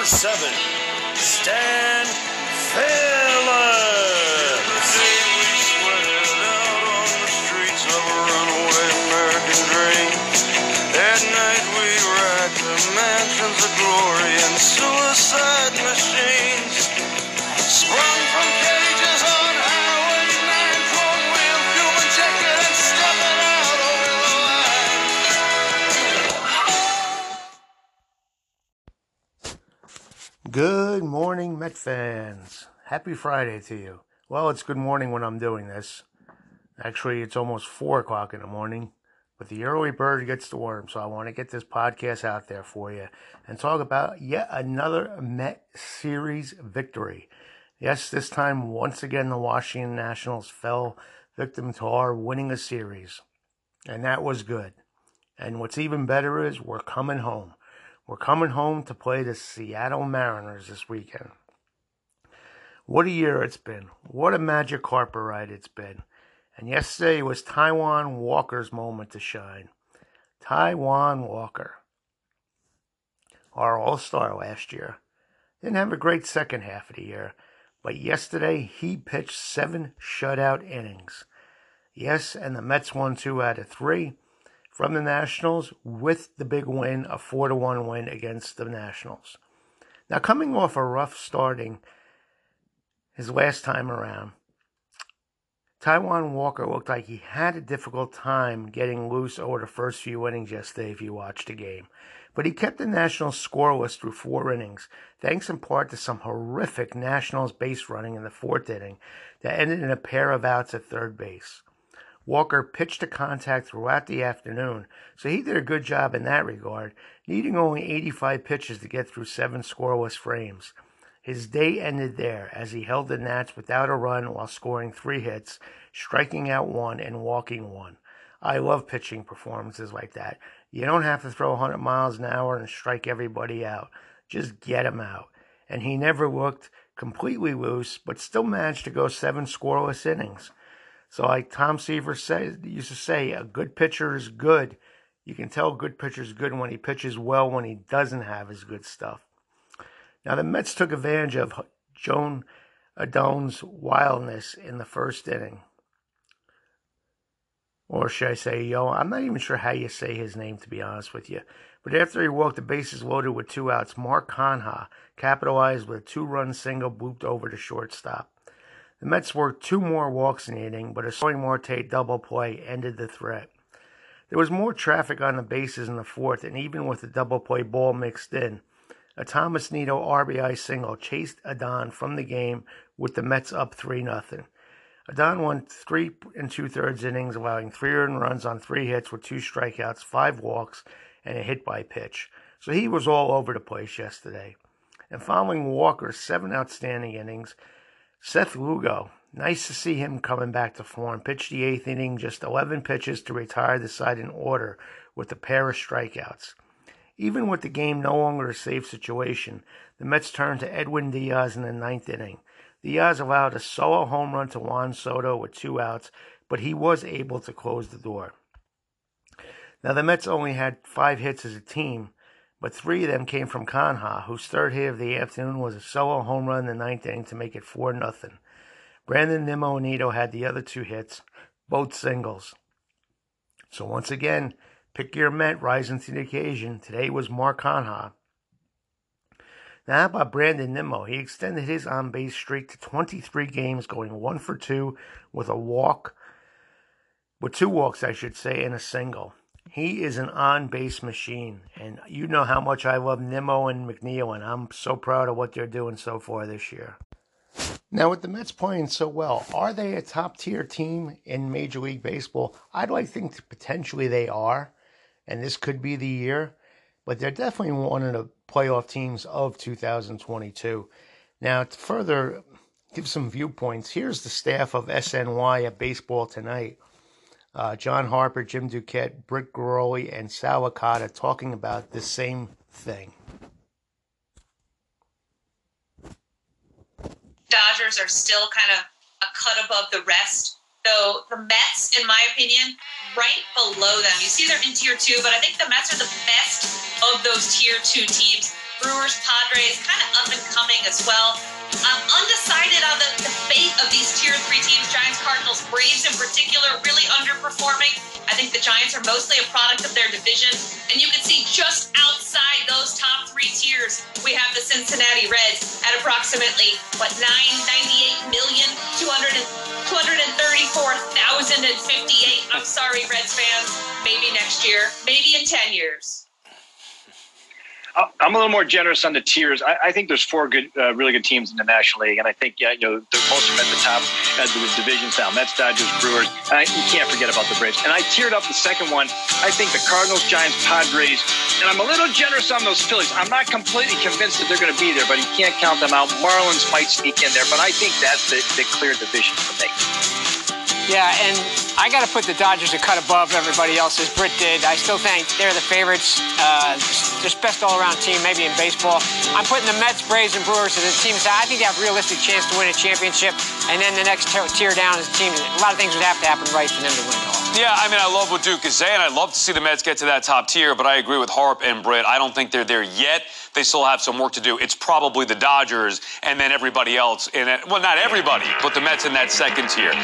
7, Stan Phillips. We sweated out on the streets of a runaway American dream. At night we racked the mansions of glory and suicide machines. Sprung from cages on Highway 9, chrome wheel, human ticket, and stepping out over the line. Good morning, Met fans. Happy Friday to you. Well, it's good morning when I'm doing this. Actually, it's almost 4 o'clock in the morning, but the early bird gets the worm, so I want to get this podcast out there for you and talk about yet another Met series victory. Yes, this time, once again, the Washington Nationals fell victim to our winning a series, and that was good. And what's even better is we're coming home. We're coming home to play the Seattle Mariners this weekend. What a year it's been. What a Magic Carpet ride it's been. And yesterday was Taijuan Walker's moment to shine. Taijuan Walker, our all-star last year, didn't have a great second half of the year, but yesterday he pitched 7 shutout innings. Yes, and the Mets won 2 out of 3 from the Nationals with the big win, a 4-1 win against the Nationals. Now, coming off a rough starting his last time around, Taijuan Walker looked like he had a difficult time getting loose over the first few innings yesterday if you watched the game. But he kept the Nationals scoreless through 4 innings, thanks in part to some horrific Nationals base running in the 4th inning that ended in a pair of outs at third base. Walker pitched to contact throughout the afternoon, so he did a good job in that regard, needing only 85 pitches to get through 7 scoreless frames. His day ended there as he held the Nats without a run while scoring 3 hits, striking out 1 and walking 1. I love pitching performances like that. You don't have to throw 100 miles an hour and strike everybody out. Just get them out. And he never looked completely loose, but still managed to go 7 scoreless innings. So like Tom Seaver used to say, a good pitcher is good. You can tell a good pitcher is good when he pitches well when he doesn't have his good stuff. Now the Mets took advantage of Joan Adon's wildness in the first inning. Or should I say, I'm not even sure how you say his name, to be honest with you. But after he walked the bases loaded with 2 outs, Mark Canha capitalized with a 2-run single booped over to shortstop. The Mets worked 2 more walks in the inning, but a Starling Marte double play ended the threat. There was more traffic on the bases in the 4th, and even with the double play ball mixed in, a Thomas Nido RBI single chased Adon from the game with the Mets up 3-0. Adon won 3 2/3 innings, allowing 3 earned runs on 3 hits with 2 strikeouts, 5 walks, and a hit by pitch. So he was all over the place yesterday. And following Walker's 7 outstanding innings, Seth Lugo, nice to see him coming back to form, pitched the 8th inning, just 11 pitches to retire the side in order with a pair of strikeouts. Even with the game no longer a safe situation, the Mets turned to Edwin Diaz in the 9th inning. Diaz allowed a solo home run to Juan Soto with 2 outs, but he was able to close the door. Now the Mets only had 5 hits as a team, but 3 of them came from Canha, whose 3rd hit of the afternoon was a solo home run in the 9th inning to make it 4-0. Brandon Nimmo and Nido had the other 2 hits, both singles. So once again, pick your Met rising to the occasion. Today was Mark Canha. Now how about Brandon Nimmo? He extended his on-base streak to 23 games, going 1 for 2 with a walk, with 2 walks, I should say, and a single. He is an on-base machine, and you know how much I love Nimmo and McNeil, and I'm so proud of what they're doing so far this year. Now, with the Mets playing so well, are they a top-tier team in Major League Baseball? I'd like to think potentially they are, and this could be the year, but they're definitely one of the playoff teams of 2022. Now, to further give some viewpoints, here's the staff of SNY at Baseball Tonight. John Harper, Jim Duquette, Britt Garoli, and Sal Licata talking about the same thing. Dodgers are still kind of a cut above the rest. So the Mets, in my opinion, right below them. You see they're in Tier 2, but I think the Mets are the best of those Tier 2 teams. Brewers, Padres, kind of up and coming as well. I'm undecided on the fate of these tier 3 teams, Giants, Cardinals, Braves in particular, really underperforming. I think the Giants are mostly a product of their division. And you can see just outside those top 3 tiers, we have the Cincinnati Reds at approximately, $234,058. I'm sorry, Reds fans. Maybe next year. Maybe in 10 years. I'm a little more generous on the tiers. I think there's 4 really good teams in the National League, and I think the most of them at the top as the divisions down. Mets, Dodgers, Brewers. You can't forget about the Braves. And I tiered up the second one. I think the Cardinals, Giants, Padres, and I'm a little generous on those Phillies. I'm not completely convinced that they're going to be there, but you can't count them out. Marlins might sneak in there, but I think that's the clear division for me. Yeah, and I got to put the Dodgers a cut above everybody else, as Britt did. I still think they're the favorites. Just best all-around team, maybe in baseball. I'm putting the Mets, Braves, and Brewers as the teams that I think they have a realistic chance to win a championship. And then the next tier down is the team. A lot of things would have to happen right for them to win it all. Yeah, I mean, I love what Duke is saying. I'd love to see the Mets get to that top tier, but I agree with Harp and Britt. I don't think they're there yet. They still have some work to do. It's probably the Dodgers and then everybody else in it. Well, not everybody, but the Mets in that second tier.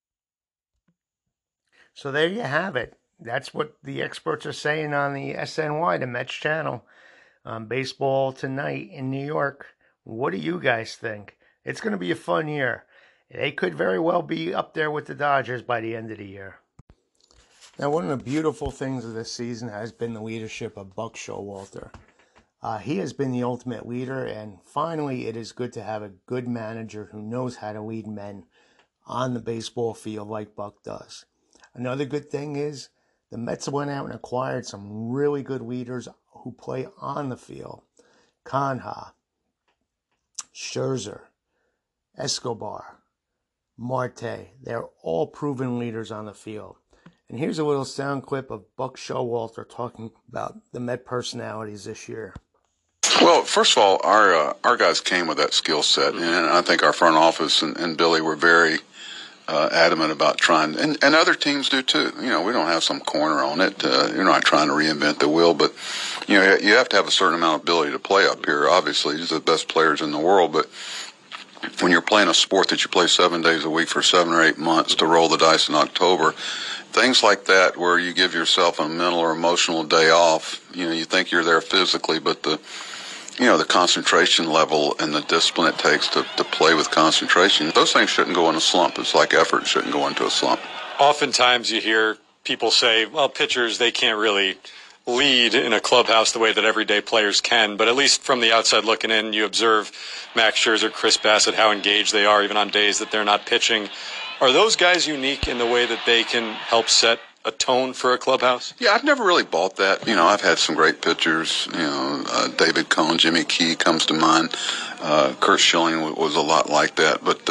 So there you have it. That's what the experts are saying on the SNY, the Mets channel. Baseball tonight in New York. What do you guys think? It's going to be a fun year. They could very well be up there with the Dodgers by the end of the year. Now, one of the beautiful things of this season has been the leadership of Buck Showalter. He has been the ultimate leader, and finally it is good to have a good manager who knows how to lead men on the baseball field like Buck does. Another good thing is the Mets went out and acquired some really good leaders who play on the field. Canha, Scherzer, Escobar, Marte. They're all proven leaders on the field. And here's a little sound clip of Buck Showalter talking about the Met personalities this year. Well, first of all, our guys came with that skill set, and I think our front office and Billy were very adamant about trying, and other teams do too. You know, we don't have some corner on it. You're not trying to reinvent the wheel, but you know, you have to have a certain amount of ability to play up here. Obviously, you're the best players in the world, but when you're playing a sport that you play 7 days a week for 7 or 8 months to roll the dice in October, things like that where you give yourself a mental or emotional day off, you know, you think you're there physically, but the concentration level and the discipline it takes to play with concentration, those things shouldn't go in a slump. It's like effort shouldn't go into a slump. Oftentimes you hear people say, well, pitchers, they can't really lead in a clubhouse the way that everyday players can, but at least from the outside looking in, you observe Max Scherzer, Chris Bassett, how engaged they are even on days that they're not pitching. Are those guys unique in the way that they can help set a tone for a clubhouse? Yeah, I've never really bought that. You know, I've had some great pitchers. You know, David Cohn, Jimmy Key comes to mind. Curt Schilling was a lot like that. But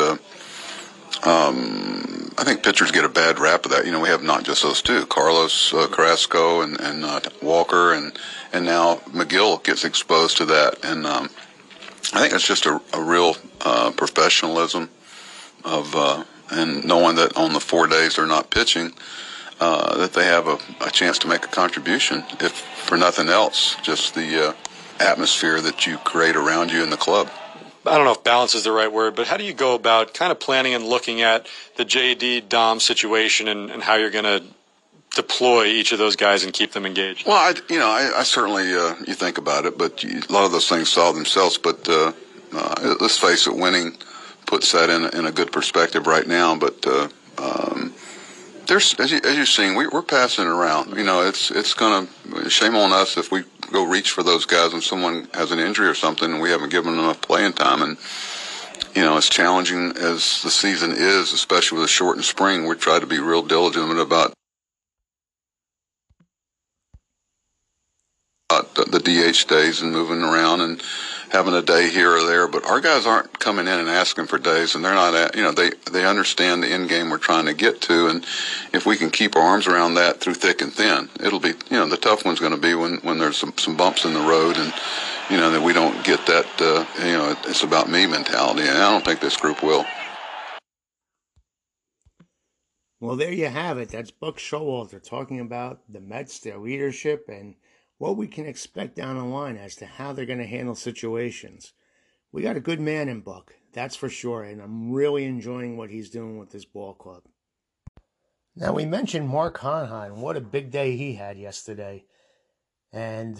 I think pitchers get a bad rap of that. You know, we have not just those two. Carlos Carrasco and Walker, and now McGill gets exposed to that. And I think it's just a real professionalism of and knowing that on the 4 days they're not pitching, that they have a chance to make a contribution, if for nothing else, just the atmosphere that you create around you in the club. I don't know if balance is the right word, but how do you go about kind of planning and looking at the JD Dom situation and how you're going to deploy each of those guys and keep them engaged? Well, I certainly, you think about it, but a lot of those things solve themselves. But let's face it, winning puts that in a good perspective right now. But there's, as you've seen, we're passing it around. You know, it's gonna, shame on us if we go reach for those guys when someone has an injury or something and we haven't given them enough playing time. And you know, as challenging as the season is, especially with a shortened spring, we try to be real diligent about the DH days and moving around and having a day here or there. But our guys aren't coming in and asking for days, and they're not, they understand the end game we're trying to get to. And if we can keep our arms around that through thick and thin, it'll be, the tough one's going to be when there's some bumps in the road and, that we don't get that, it's about me mentality. And I don't think this group will. Well, there you have it. That's Buck Showalter talking about the Mets, their leadership, and what we can expect down the line as to how they're going to handle situations. We got a good man in Buck, that's for sure, and I'm really enjoying what he's doing with this ball club. Now, we mentioned Mark Hanha, and what a big day he had yesterday. And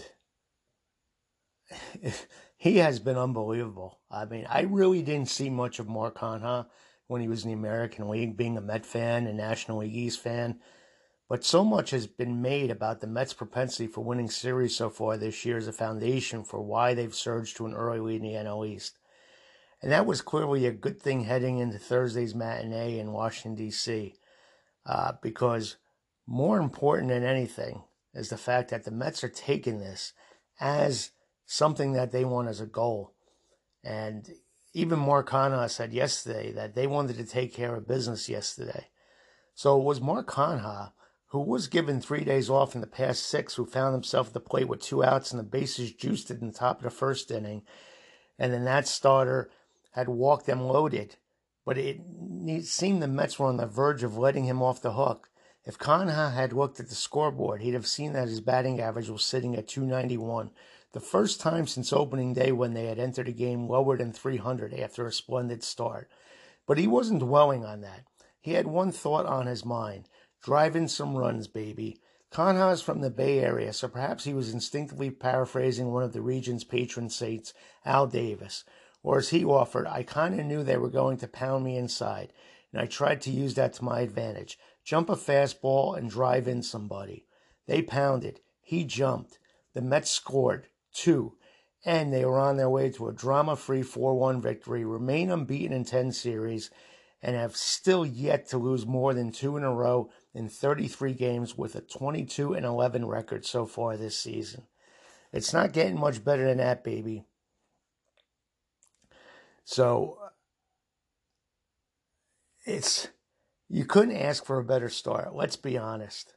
he has been unbelievable. I mean, I really didn't see much of Mark Hanha when he was in the American League, being a Met fan and National League East fan. But so much has been made about the Mets' propensity for winning series so far this year as a foundation for why they've surged to an early lead in the NL East. And that was clearly a good thing heading into Thursday's matinee in Washington, D.C., because more important than anything is the fact that the Mets are taking this as something that they want as a goal. And even Mark Hanha said yesterday that they wanted to take care of business yesterday. So it was Mark Hanha, who was given 3 days off in the past 6, who found himself at the plate with 2 outs and the bases juiced in the top of the first inning. And then that starter had walked them loaded. But it seemed the Mets were on the verge of letting him off the hook. If Hanha had looked at the scoreboard, he'd have seen that his batting average was sitting at .291, the first time since opening day when they had entered a game lower than .300 after a splendid start. But he wasn't dwelling on that. He had one thought on his mind: drive in some runs, baby. Hanha is from the Bay Area, so perhaps he was instinctively paraphrasing one of the region's patron saints, Al Davis. Or as he offered, I kind of knew they were going to pound me inside, and I tried to use that to my advantage. Jump a fastball and drive in somebody. They pounded. He jumped. The Mets scored 2, and they were on their way to a drama-free 4-1 victory, remain unbeaten in 10 series, and have still yet to lose more than 2 in a row in 33 games with a 22-11 record so far this season. It's not getting much better than that, baby. So, you couldn't ask for a better start. Let's be honest.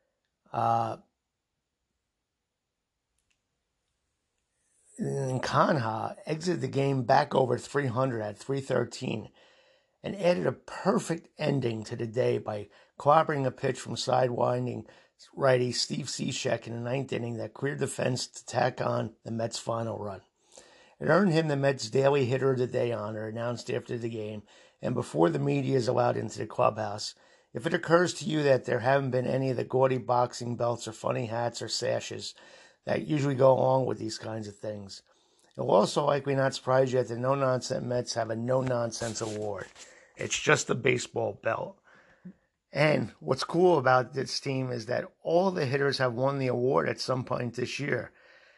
And Hanha exited the game back over 300 at 313 and added a perfect ending to the day by clobbering a pitch from sidewinding righty Steve Cishek in the 9th inning that cleared the fence to tack on the Mets' final run. It earned him the Mets' Daily Hitter of the Day honor, announced after the game, and before the media is allowed into the clubhouse. If it occurs to you that there haven't been any of the gaudy boxing belts or funny hats or sashes that usually go along with these kinds of things, it will also likely not surprise you that the No-Nonsense Mets have a No-Nonsense award. It's just a baseball belt. And what's cool about this team is that all the hitters have won the award at some point this year.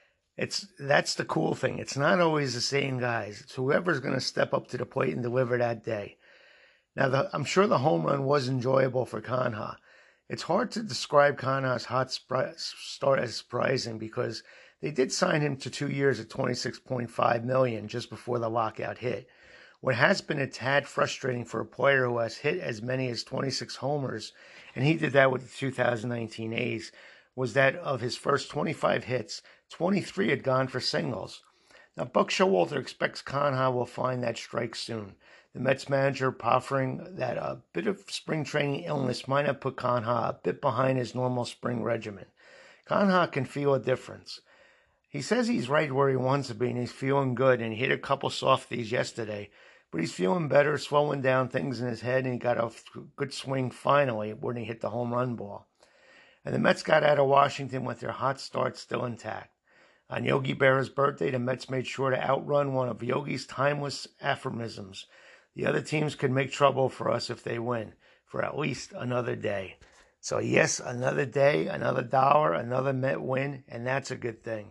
That's the cool thing. It's not always the same guys. It's whoever's going to step up to the plate and deliver that day. Now, I'm sure the home run was enjoyable for Hanha. It's hard to describe Hanha's hot start as surprising because they did sign him to 2 years at $26.5 million just before the lockout hit. What has been a tad frustrating for a player who has hit as many as 26 homers, and he did that with the 2019 A's, was that of his first 25 hits, 23 had gone for singles. Now, Buck Showalter expects Hanha will find that strike soon. The Mets manager proffering that a bit of spring training illness might have put Hanha a bit behind his normal spring regimen. Hanha can feel a difference. He says he's right where he wants to be and he's feeling good, and he hit a couple softies yesterday, but he's feeling better, slowing down things in his head, and he got a good swing finally when he hit the home run ball. And the Mets got out of Washington with their hot start still intact. On Yogi Berra's birthday, the Mets made sure to outrun one of Yogi's timeless aphorisms. The other teams could make trouble for us if they win, for at least another day. So yes, another day, another dollar, another Met win, and that's a good thing.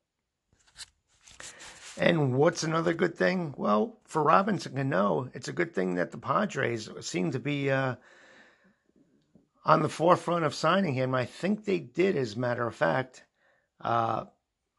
And what's another good thing? Well, for Robinson Cano, it's a good thing that the Padres seem to be on the forefront of signing him. I think they did, as a matter of fact. John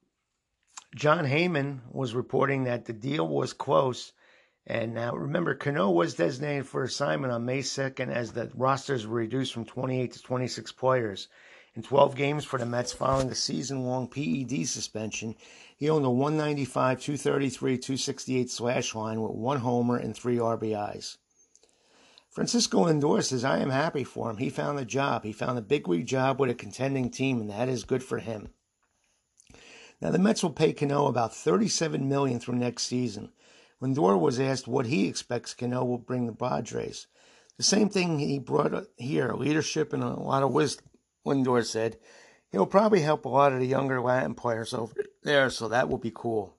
Heyman was reporting that the deal was close. And now, remember, Cano was designated for assignment on May 2nd as the rosters were reduced from 28 to 26 players. In 12 games for the Mets following the season-long PED suspension, he owned a 195, 233, 268 slash line with 1 homer and 3 RBIs. Francisco Lindor says, I am happy for him. He found a job. He found a big league job with a contending team, and that is good for him. Now, the Mets will pay Cano about $37 million through next season. Lindor was asked what he expects Cano will bring the Padres. The same thing he brought here, leadership and a lot of wisdom, Lindor said. He'll probably help a lot of the younger Latin players over there, so that will be cool.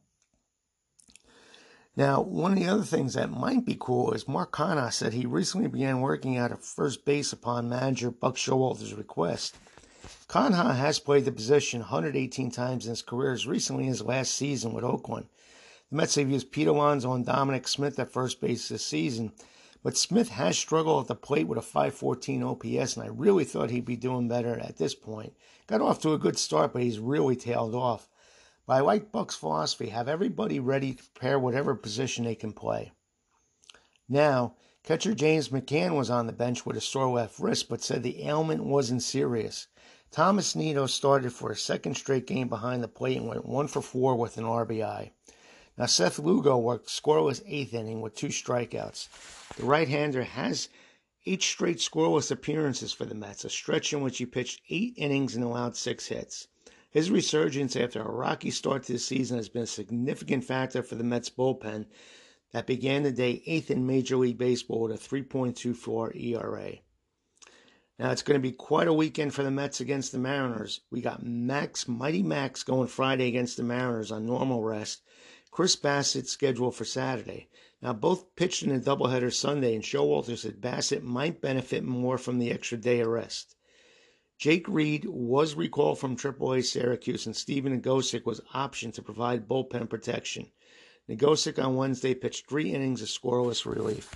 Now, one of the other things that might be cool is Mark Canha said he recently began working out at first base upon manager Buck Showalter's request. Canha has played the position 118 times in his career, as recently as last season with Oakland. The Mets have used Pete Alonso and Dominic Smith at first base this season, but Smith has struggled at the plate with a .514 OPS, and I really thought he'd be doing better at this point. Got off to a good start, but he's really tailed off. But I like Buck's philosophy, have everybody ready to prepare whatever position they can play. Now, catcher James McCann was on the bench with a sore left wrist, but said the ailment wasn't serious. Thomas Nido started for a second straight game behind the plate and went 1 for 4 with an RBI. Now, Seth Lugo worked scoreless 8th inning with 2 strikeouts. The right-hander has 8 straight scoreless appearances for the Mets, a stretch in which he pitched 8 innings and allowed 6 hits. His resurgence after a rocky start to the season has been a significant factor for the Mets bullpen that began the day 8th in Major League Baseball with a 3.24 ERA. Now, it's going to be quite a weekend for the Mets against the Mariners. We got Mighty Max going Friday against the Mariners on normal rest. Chris Bassett scheduled for Saturday. Now, both pitched in a doubleheader Sunday, and Showalter said Bassett might benefit more from the extra day of rest. Jake Reed was recalled from AAA Syracuse, and Steven Nagosic was optioned to provide bullpen protection. Nagosic on Wednesday pitched 3 innings of scoreless relief.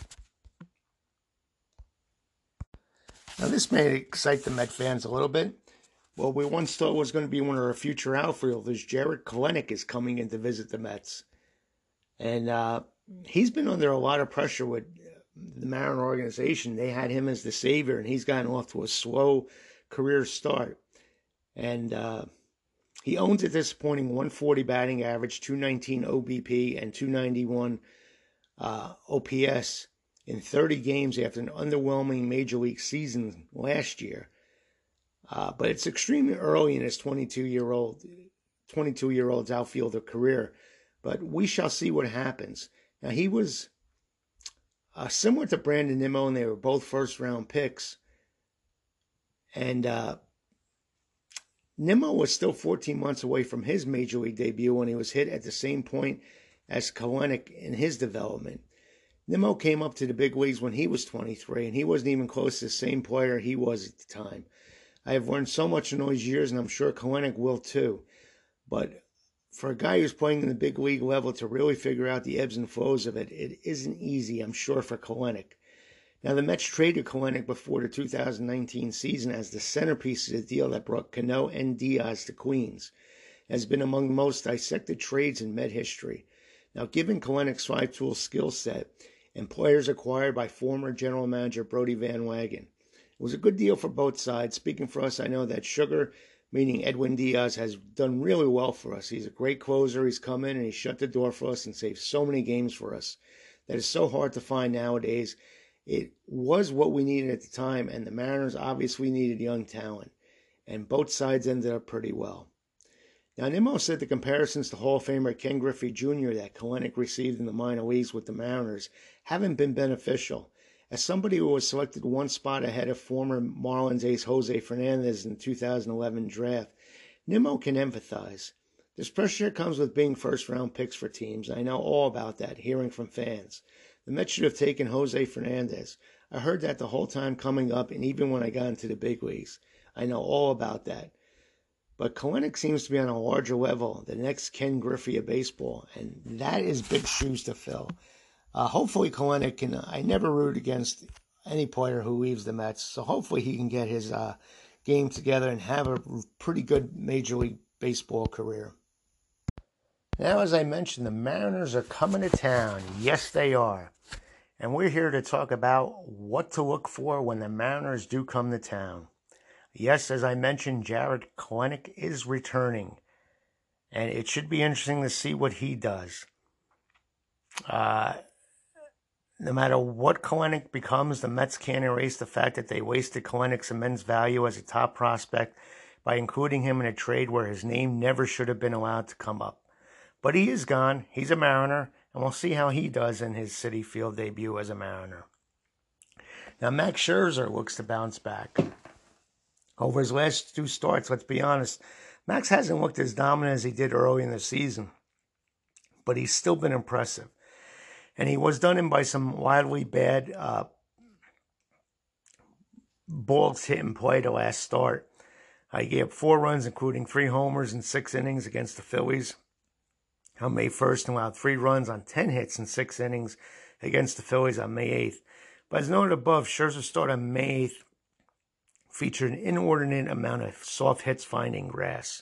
Now, this may excite the Met fans a little bit. Well, we once thought was going to be one of our future outfielders. Jarred Kelenic is coming in to visit the Mets. And he's been under a lot of pressure with the Mariner organization. They had him as the savior, and he's gotten off to a slow career start. And he owns a disappointing 140 batting average, 219 OBP, and 291 OPS in 30 games after an underwhelming Major League season last year. But it's extremely early in his 22-year-old's outfielder career. But we shall see what happens. Now, he was similar to Brandon Nimmo, and they were both first-round picks. And Nimmo was still 14 months away from his Major League debut when he was hit at the same point as Kelenic in his development. Nimmo came up to the big leagues when he was 23, and he wasn't even close to the same player he was at the time. I have learned so much in those years, and I'm sure Kelenic will too. But for a guy who's playing in the big league level to really figure out the ebbs and flows of it, it isn't easy, I'm sure, for Kelenic. Now, the Mets traded Kelenic before the 2019 season as the centerpiece of the deal that brought Cano and Diaz to Queens. It has been among the most dissected trades in Met history. Now, given Kelenic's 5-tool skill set and players acquired by former general manager Brodie Van Wagen, it was a good deal for both sides. Speaking for us, I know that Sugar, meaning Edwin Diaz, has done really well for us. He's a great closer. He's come in and he's shut the door for us and saved so many games for us. That is so hard to find nowadays. It was what we needed at the time, and the Mariners obviously needed young talent. And both sides ended up pretty well. Now, Nimmo said the comparisons to Hall of Famer Ken Griffey Jr. that Kelenic received in the minor leagues with the Mariners haven't been beneficial. As somebody who was selected one spot ahead of former Marlins ace Jose Fernandez in the 2011 draft, Nimmo can empathize. This pressure comes with being first-round picks for teams. I know all about that, hearing from fans. The Mets should have taken Jose Fernandez. I heard that the whole time coming up, and even when I got into the big leagues. I know all about that. But Kelenic seems to be on a larger level, the next Ken Griffey of baseball, and that is big shoes to fill. Hopefully Kelenic can, I never root against any player who leaves the Mets, so hopefully he can get his game together and have a pretty good Major League Baseball career. Now, as I mentioned, the Mariners are coming to town. Yes, they are. And we're here to talk about what to look for when the Mariners do come to town. Yes, as I mentioned, Jarred Kelenic is returning. And it should be interesting to see what he does. No matter what Kelenic becomes, the Mets can't erase the fact that they wasted Kelenic's immense value as a top prospect by including him in a trade where his name never should have been allowed to come up. But he is gone. He's a Mariner, and we'll see how he does in his Citi Field debut as a Mariner. Now, Max Scherzer looks to bounce back. Over his last 2 starts, let's be honest, Max hasn't looked as dominant as he did early in the season, but he's still been impressive. And he was done in by some wildly bad balls hit and play to last start. He gave up 4 runs, including 3 homers in 6 innings against the Phillies on May 1st, and allowed 3 runs on 10 hits in 6 innings against the Phillies on May 8th. But as noted above, Scherzer's start on May 8th featured an inordinate amount of soft hits finding grass.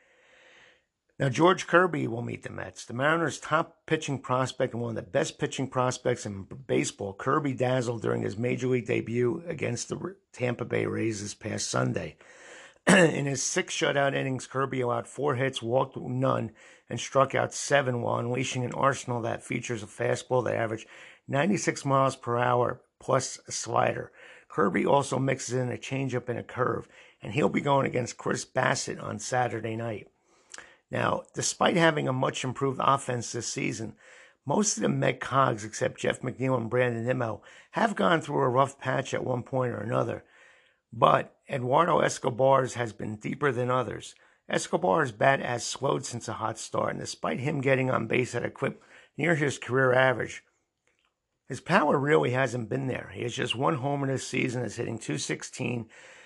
Now, George Kirby will meet the Mets. The Mariners' top pitching prospect and one of the best pitching prospects in baseball, Kirby dazzled during his Major League debut against the Tampa Bay Rays this past Sunday. In his 6 shutout innings, Kirby allowed 4 hits, walked none, and struck out 7 while unleashing an arsenal that features a fastball that averaged 96 miles per hour plus a slider. Kirby also mixes in a changeup and a curve, and he'll be going against Chris Bassitt on Saturday night. Now, despite having a much improved offense this season, most of the Met cogs, except Jeff McNeil and Brandon Nimmo, have gone through a rough patch at one point or another. But Eduardo Escobar's has been deeper than others. Escobar's bat has slowed since a hot start, and despite him getting on base at a clip near his career average, his power really hasn't been there. He has just 1 homer this season, is hitting .216,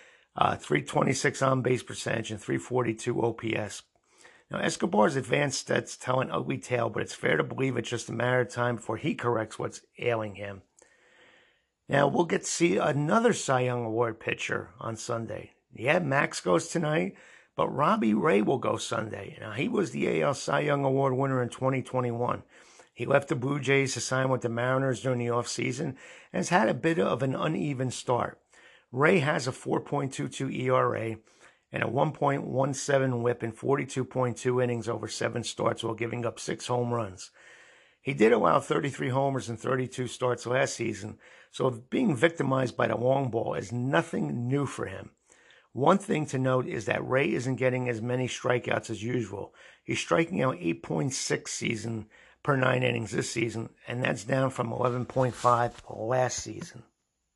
326 on-base percentage, and 342 OPS. Now, Escobar's advanced stats tell an ugly tale, but it's fair to believe it's just a matter of time before he corrects what's ailing him. Now, we'll get to see another Cy Young Award pitcher on Sunday. Yeah, Max goes tonight, but Robbie Ray will go Sunday. Now, he was the AL Cy Young Award winner in 2021. He left the Blue Jays to sign with the Mariners during the offseason and has had a bit of an uneven start. Ray has a 4.22 ERA and a 1.17 whip in 42.2 innings over 7 starts while giving up 6 home runs. He did allow 33 homers in 32 starts last season, so being victimized by the long ball is nothing new for him. One thing to note is that Ray isn't getting as many strikeouts as usual. He's striking out 8.6 season per 9 innings this season, and that's down from 11.5 last season.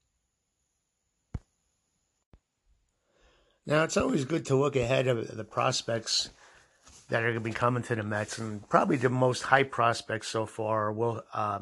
Now, it's always good to look ahead of the prospects that are going to be coming to the Mets, and probably the most high prospects so far will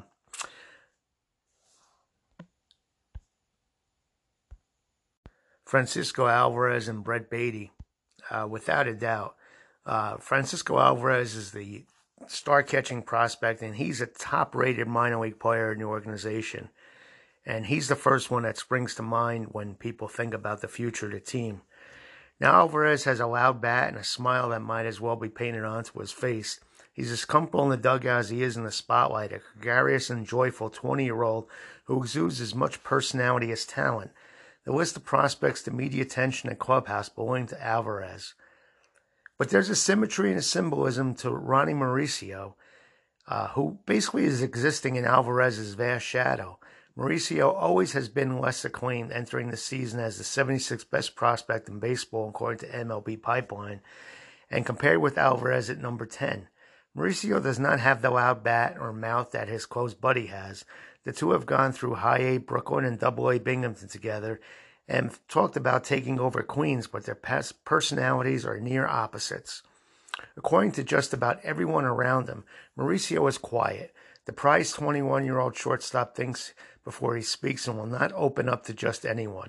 Francisco Alvarez and Brett Baty, without a doubt. Francisco Alvarez is the star-catching prospect, and he's a top-rated minor league player in the organization. And he's the first one that springs to mind when people think about the future of the team. Now, Alvarez has a loud bat and a smile that might as well be painted onto his face. He's as comfortable in the dugout as he is in the spotlight, a gregarious and joyful 20-year-old who exudes as much personality as talent. The list of prospects to media attention at Clubhouse belong to Alvarez. But there's a symmetry and a symbolism to Ronnie Mauricio, who basically is existing in Alvarez's vast shadow. Mauricio always has been less acclaimed, entering the season as the 76th best prospect in baseball according to MLB Pipeline, and compared with Alvarez at number 10. Mauricio does not have the loud bat or mouth that his close buddy has. The two have gone through High A Brooklyn and Double A Binghamton together and talked about taking over Queens, but their personalities are near opposites. According to just about everyone around him, Mauricio is quiet. The prized 21-year-old shortstop thinks before he speaks and will not open up to just anyone.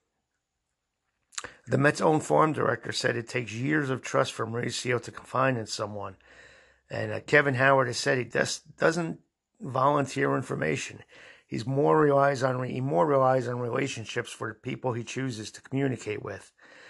The Mets' own farm director said it takes years of trust for Mauricio to confide in someone. And Kevin Howard has said he doesn't volunteer information. He more relies on relationships for the people he chooses to communicate with.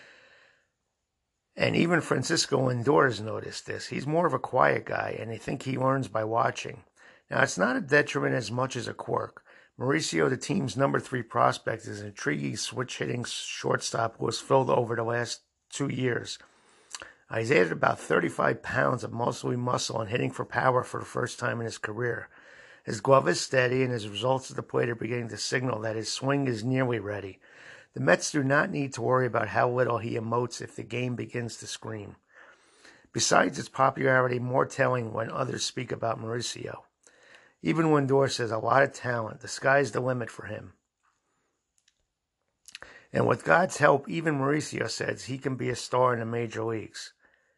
And even Francisco Lindor has noticed this. He's more of a quiet guy, and I think he learns by watching. Now, it's not a detriment as much as a quirk. Mauricio, the team's number 3 prospect, is an intriguing switch-hitting shortstop who was filled over the last 2 years. He's added about 35 pounds of mostly muscle and hitting for power for the first time in his career. His glove is steady, and his results at the plate are beginning to signal that his swing is nearly ready. The Mets do not need to worry about how little he emotes if the game begins to scream. Besides its popularity, more telling when others speak about Mauricio. Even Lindor says a lot of talent, the sky's the limit for him. And with God's help, even Mauricio says he can be a star in the major leagues.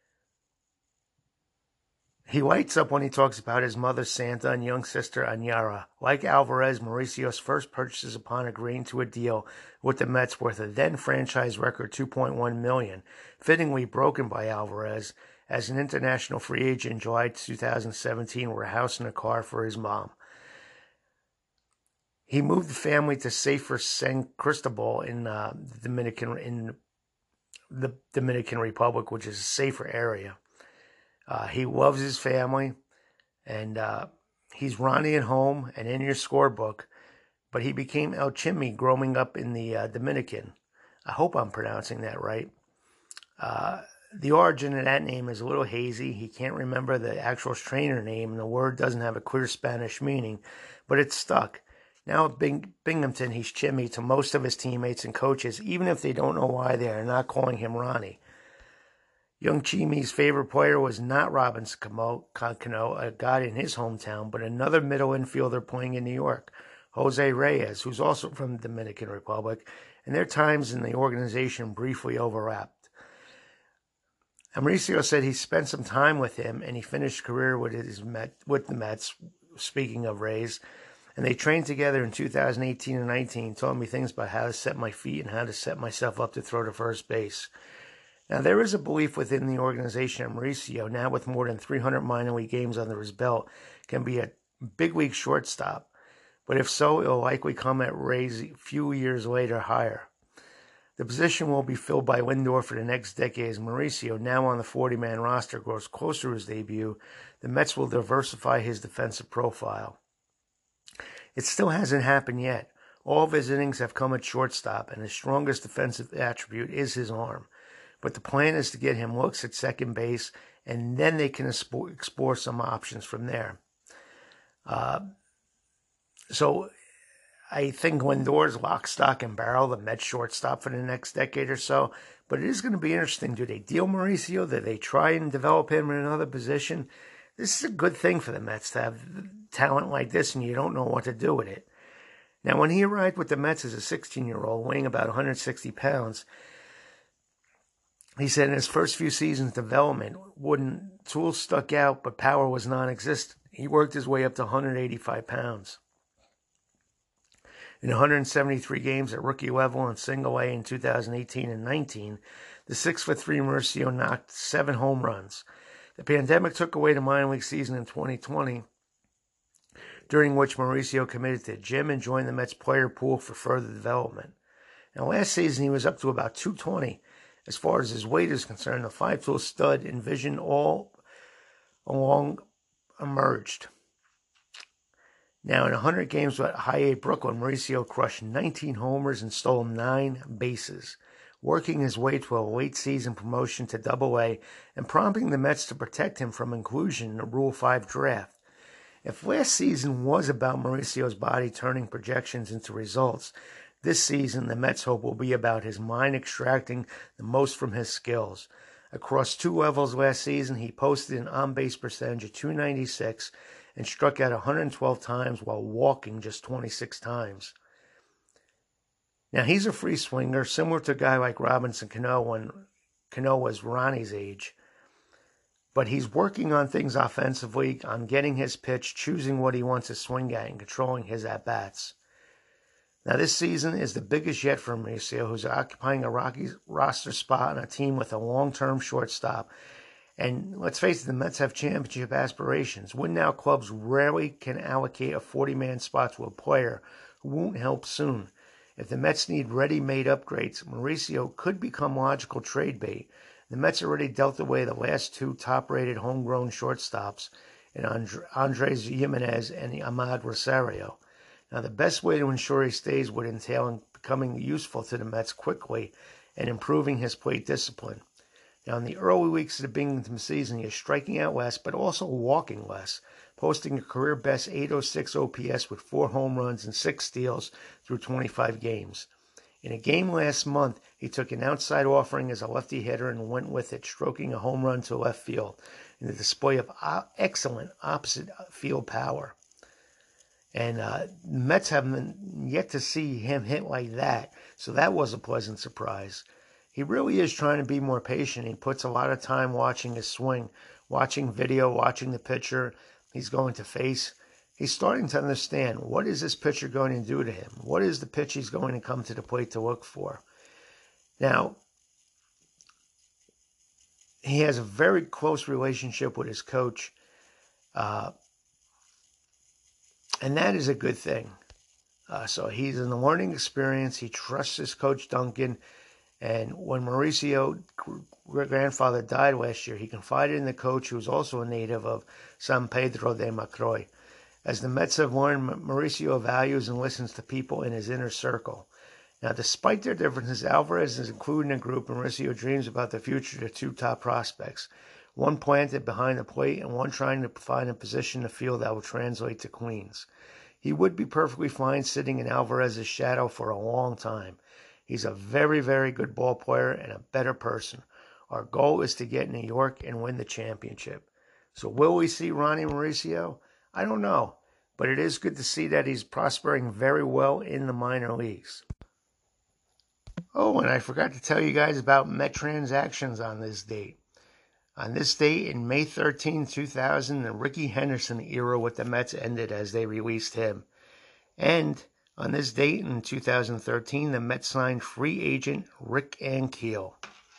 He lights up when he talks about his mother Santa and young sister Anyara. Like Alvarez, Mauricio's first purchases upon agreeing to a deal with the Mets worth a then franchise record $2.1 million, fittingly broken by Alvarez as an international free agent in July 2017 were a house and a car for his mom. He moved the family to safer San Cristobal in the Dominican Republic, which is a safer area. He loves his family, and he's Ronnie at home and in your scorebook, but he became El Chimmy growing up in the Dominican. I hope I'm pronouncing that right. The origin of that name is a little hazy. He can't remember the actual trainer name, and the word doesn't have a clear Spanish meaning, but it's stuck. Now at Binghamton, he's Chimmy to most of his teammates and coaches, even if they don't know why they are not calling him Ronnie. Young Chimmy's favorite player was not Robinson Cano, a guy in his hometown, but another middle infielder playing in New York, Jose Reyes, who's also from the Dominican Republic, and their times in the organization briefly overlapped. Mauricio said he spent some time with him, and he finished his career with the Mets, speaking of Reyes, and they trained together in 2018 and 19, taught me things about how to set my feet and how to set myself up to throw to first base. Now, there is a belief within the organization that Mauricio, now with more than 300 minor league games under his belt, can be a big league shortstop. But if so, it will likely come at Reyes a few years later higher. The position will be filled by Lindor for the next decade as Mauricio, now on the 40-man roster, grows closer to his debut. The Mets will diversify his defensive profile. It still hasn't happened yet. All of his innings have come at shortstop, and his strongest defensive attribute is his arm. But the plan is to get him looks at second base, and then they can explore some options from there. So I think Lindor's lock, stock, and barrel, the Mets shortstop for the next decade or so. But it is going to be interesting. Do they deal Mauricio? Do they try and develop him in another position? This is a good thing for the Mets to have talent like this, and you don't know what to do with it. Now, when he arrived with the Mets as a 16-year-old, weighing about 160 pounds, he said in his first few seasons' development, wooden tools stuck out, but power was non-existent. He worked his way up to 185 pounds. In 173 games at rookie level and single A in 2018 and 19, the 6'3" Mauricio knocked 7 home runs. The pandemic took away the minor league season in 2020, during which Mauricio committed to the gym and joined the Mets player pool for further development. Now, last season he was up to about 220. As far as his weight is concerned, the 5-tool stud and vision all along emerged. Now, in 100 games with High A Brooklyn, Mauricio crushed 19 homers and stole 9 bases, working his way to a late-season promotion to Double-A and prompting the Mets to protect him from inclusion in the Rule 5 draft. If last season was about Mauricio's body turning projections into results, this season the Mets' hope will be about his mind extracting the most from his skills. Across 2 levels last season, he posted an on-base percentage of .296 and struck out 112 times while walking just 26 times. Now, he's a free swinger, similar to a guy like Robinson Cano when Cano was Ronnie's age. But he's working on things offensively, on getting his pitch, choosing what he wants to swing at, and controlling his at-bats. Now, this season is the biggest yet for Mauricio, who's occupying a Rockies roster spot on a team with a long-term shortstop. And let's face it, the Mets have championship aspirations. Win-now clubs rarely can allocate a 40-man spot to a player who won't help soon. If the Mets need ready-made upgrades, Mauricio could become logical trade bait. The Mets already dealt away the last 2 top-rated homegrown shortstops in Andres Jimenez and Ahmad Rosario. Now, the best way to ensure he stays would entail becoming useful to the Mets quickly and improving his plate discipline. Now, in the early weeks of the Binghamton season, he is striking out less, but also walking less, posting a career-best .806 OPS with 4 home runs and 6 steals through 25 games. In a game last month, he took an outside offering as a lefty hitter and went with it, stroking a home run to left field in a display of excellent opposite field power. And the Mets haven't yet to see him hit like that, so that was a pleasant surprise. He really is trying to be more patient. He puts a lot of time watching his swing, watching video, watching the pitcher he's going to face. He's starting to understand, what is this pitcher going to do to him? What is the pitch he's going to come to the plate to look for? Now, he has a very close relationship with his coach, and that is a good thing. So he's in the learning experience. He trusts his coach, Duncan. And when Mauricio, grandfather, died last year, he confided in the coach, who was also a native of San Pedro de Macroy. As the Mets have learned, Mauricio values and listens to people in his inner circle. Now, despite their differences, Alvarez is included in the group, and Mauricio dreams about the future of the two top prospects, one planted behind the plate and one trying to find a position in the field that will translate to Queens. He would be perfectly fine sitting in Alvarez's shadow for a long time. He's a very, very good ball player and a better person. Our goal is to get New York and win the championship. So will we see Ronnie Mauricio? I don't know, but it is good to see that he's prospering very well in the minor leagues. Oh, and I forgot to tell you guys about Met transactions on this date. On this date, in May 13, 2000, the Rickey Henderson era with the Mets ended as they released him. And on this date in 2013, the Mets signed free agent Rick Ankiel.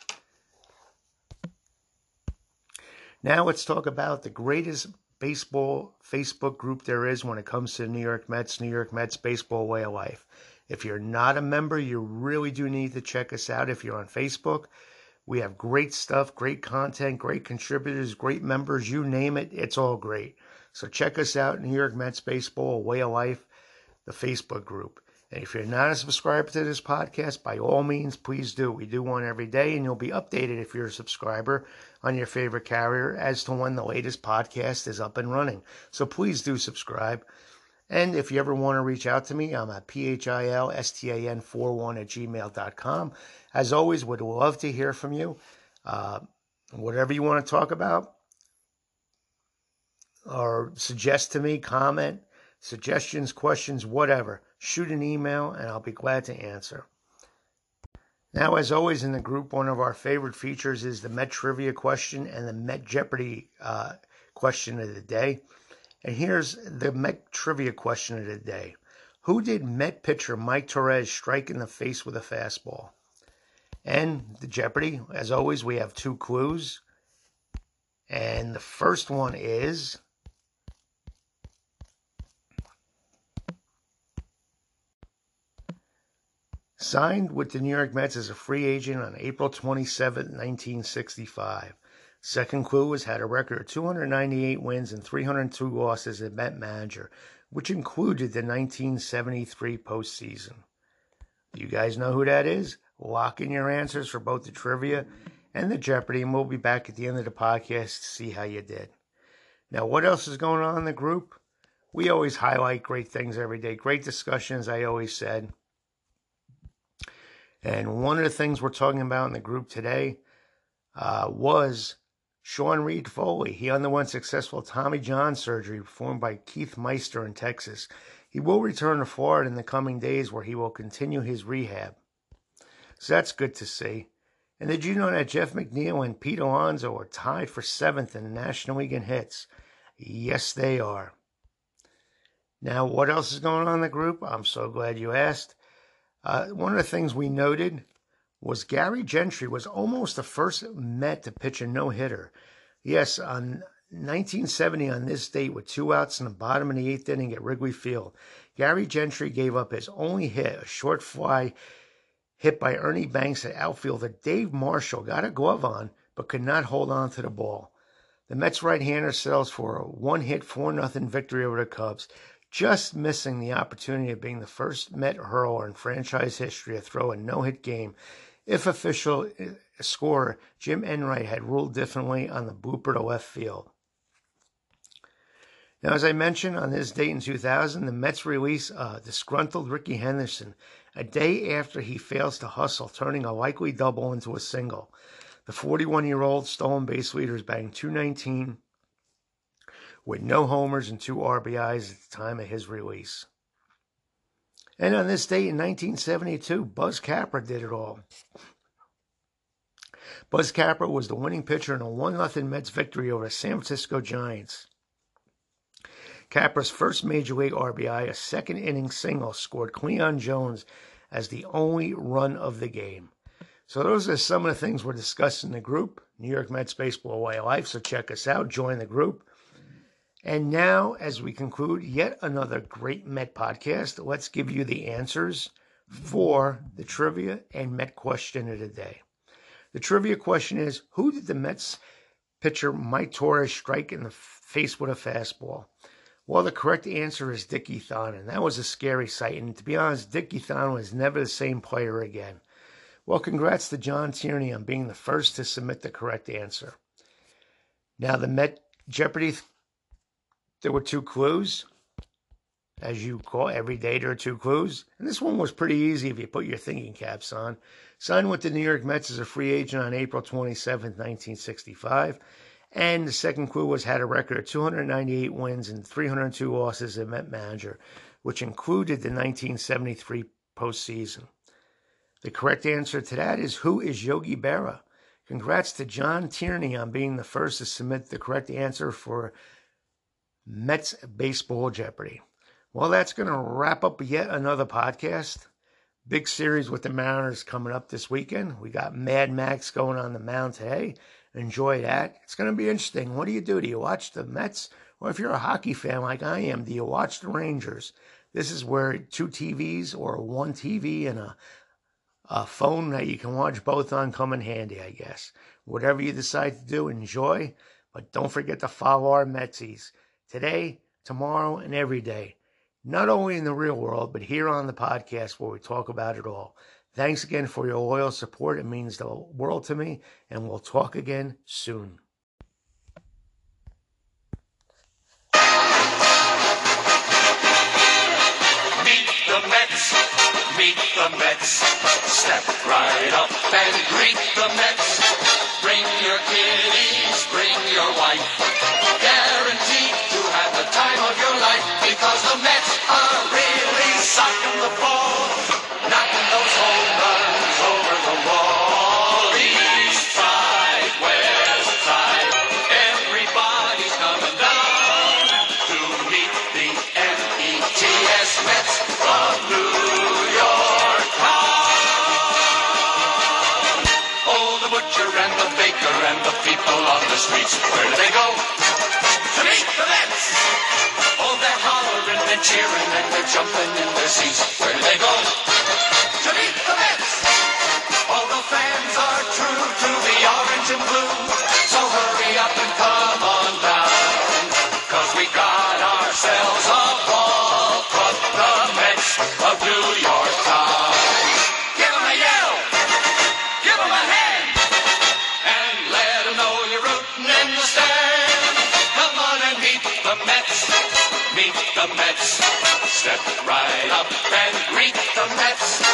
Now let's talk about the greatest baseball Facebook group there is when it comes to the New York Mets Baseball Way of Life. If you're not a member, you really do need to check us out. If you're on Facebook, we have great stuff, great content, great contributors, great members, you name it, it's all great. So check us out, New York Mets Baseball Way of Life, the Facebook group. And if you're not a subscriber to this podcast, by all means, please do. We do one every day, and you'll be updated if you're a subscriber on your favorite carrier as to when the latest podcast is up and running. So please do subscribe. And if you ever want to reach out to me, I'm at philstan41@gmail.com. As always, would love to hear from you. Whatever you want to talk about or suggest to me, comment, suggestions, questions, whatever. Shoot an email and I'll be glad to answer. Now, as always in the group, one of our favorite features is the Met Trivia question and the Met Jeopardy question of the day. And here's the Met Trivia question of the day. Who did Met pitcher Mike Torres strike in the face with a fastball? And the Jeopardy, as always, we have two clues. And the first one is... signed with the New York Mets as a free agent on April 27, 1965. Second clue was had a record of 298 wins and 302 losses as Met manager, which included the 1973 postseason. You guys know who that is? Lock in your answers for both the trivia and the Jeopardy, and we'll be back at the end of the podcast to see how you did. Now, what else is going on in the group? We always highlight great things every day, great discussions, I always said. And one of the things we're talking about in the group today was Sean Reed Foley. He underwent successful Tommy John surgery performed by Keith Meister in Texas. He will return to Florida in the coming days where he will continue his rehab. So that's good to see. And did you know that Jeff McNeil and Pete Alonso are tied for 7th in the National League in hits? Yes, they are. Now, what else is going on in the group? I'm so glad you asked. One of the things we noted was Gary Gentry was almost the first Met to pitch a no-hitter. Yes, on 1970 on this date with 2 outs in the bottom of the 8th inning at Wrigley Field, Gary Gentry gave up his only hit, a short fly hit by Ernie Banks at outfielder Dave Marshall, got a glove on, but could not hold on to the ball. The Mets right-hander settles for a 1-hit 4-0 victory over the Cubs, just missing the opportunity of being the first Met hurler in franchise history to throw a no-hit game if official scorer Jim Enright had ruled differently on the blooper to left field. Now, as I mentioned, on this date in 2000, the Mets release disgruntled Rickey Henderson a day after he fails to hustle, turning a likely double into a single. The 41-year-old stolen base leader is batting .219 with no homers and 2 RBIs at the time of his release. And on this date in 1972, Buzz Capra did it all. Buzz Capra was the winning pitcher in a 1-0 Mets victory over the San Francisco Giants. Capra's first Major League RBI, a second-inning single, scored Cleon Jones as the only run of the game. So those are some of the things we're discussing in the group, New York Mets Baseball Way of Life. So check us out, join the group. And now, as we conclude yet another great Met podcast, let's give you the answers for the trivia and Met question of the day. The trivia question is, who did the Mets pitcher Mike Torres strike in the face with a fastball? Well, the correct answer is Dickie Thon, and that was a scary sight. And to be honest, Dickie Thon was never the same player again. Well, congrats to John Tierney on being the first to submit the correct answer. Now, the Met Jeopardy, there were 2 clues. As you call every day, there are 2 clues. And this one was pretty easy if you put your thinking caps on. Signed with the New York Mets as a free agent on April 27, 1965. And the second clue was had a record of 298 wins and 302 losses as a Met manager, which included the 1973 postseason. The correct answer to that is, who is Yogi Berra? Congrats to John Tierney on being the first to submit the correct answer for Mets Baseball Jeopardy. Well, that's going to wrap up yet another podcast. Big series with the Mariners coming up this weekend. We got Mad Max going on the mound today. Enjoy that. It's going to be interesting. What do? Do you watch the Mets? Or if you're a hockey fan like I am, do you watch the Rangers? This is where 2 TVs or 1 TV and a phone that you can watch both on come in handy, I guess. Whatever you decide to do, enjoy. But don't forget to follow our Metsies today, tomorrow, and every day. Not only in the real world, but here on the podcast where we talk about it all. Thanks again for your loyal support. It means the world to me, and we'll talk again soon. Meet the Mets, meet the Mets. Step right up and greet the Mets. Bring your kiddies, bring your wife. Guaranteed to have the time of your life, because the Mets are really socking the ball, knocking those home runs over the wall. East side, west side, everybody's coming down to meet the M-E-T-S Mets of New York town. Oh, the butcher and the baker and the people on the streets, where do they go? To meet the Mets. Oh, they're hollering and cheering and they're jumping in their seats. Where do they go? To meet the Mets. All the fans are true to the orange and blue, so hurry up and come on down, 'cause we got ourselves a ball club, the Mets of New York town. Give 'em a yell, give 'em a hand, and let 'em know you're rooting in the stand. Come on and meet the Mets, meet the Mets. Step right up and greet the Mets.